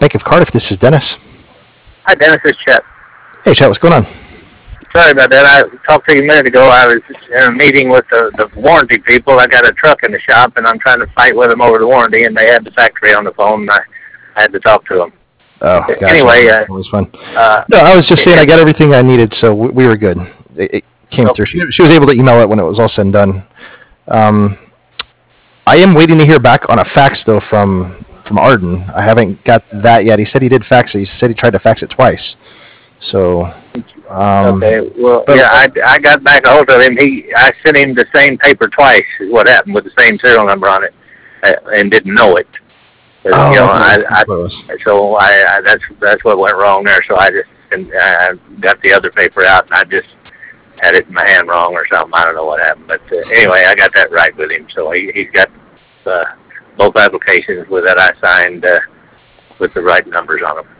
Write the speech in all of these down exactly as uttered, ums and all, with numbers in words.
Bank of Cardiff. This is Dennis. Hi, Dennis. It's Chet. Hey, Chet. What's going on? Sorry about that. I talked to you a minute ago. I was in a meeting with the, the warranty people. I got a truck in the shop, and I'm trying to fight with them over the warranty, and they had the factory on the phone, and I, I had to talk to them. Oh, gotcha. Anyway, uh, it was fun. Uh, no, I was just saying I got everything I needed, so we, we were good. It, it came okay. through. She, she was able to email it when it was all said and done. Um, I am waiting to hear back on a fax though from from Arden. I haven't got that yet. He said he did fax it. He said he tried to fax it twice. So. Um, okay. Well, but, yeah, I, I got back a hold of him. He I sent him the same paper twice. Is what happened with the same serial number on it, uh, and didn't know it. Oh, you know, okay. I, I, so I, I that's that's what went wrong there. So I just and I got the other paper out, and I just had it in my hand wrong or something. I don't know what happened, but uh, anyway, I got that right with him. So he he's got uh, both applications with that I signed uh, with the right numbers on them.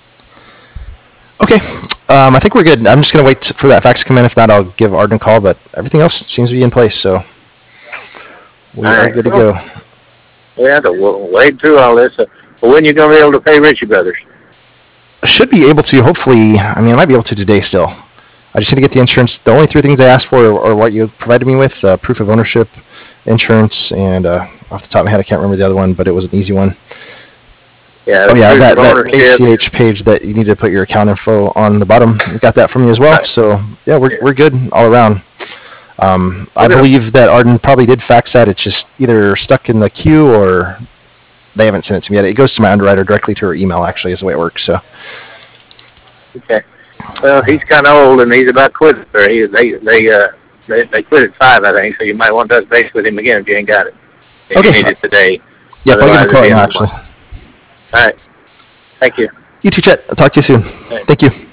Okay, um, I think we're good. I'm just gonna wait for that fax to come in. If not, I'll give Arden a call. But everything else seems to be in place, so we all are right. good to go. Yeah, to wade through all this. Uh, when you gonna be able to pay Ritchie Brothers? Should be able to, hopefully. I mean, I might be able to today still. I just need to get the insurance. The only three things I asked for are, are what you provided me with, uh, proof of ownership, insurance, and uh, off the top of my head, I can't remember the other one, but it was an easy one. Yeah, oh, yeah, that, that A C H page that you need to put your account info on the bottom. We got that from you as well. Right. So, yeah, we're we're good all around. Um, I okay. believe that Arden probably did fax that. It's just either stuck in the queue or they haven't sent it to me yet. It goes to my underwriter directly to her email, actually, is the way it works. So. Okay. Well, he's kind of old, and he's about quit. Or he, they they uh they, they quit at five, I think. So you might want to touch base with him again if you ain't got it. If okay. you need it today. Yeah, I'll give him a call now, actually. All right. Thank you. You too, Chet. I'll talk to you soon. Thank you.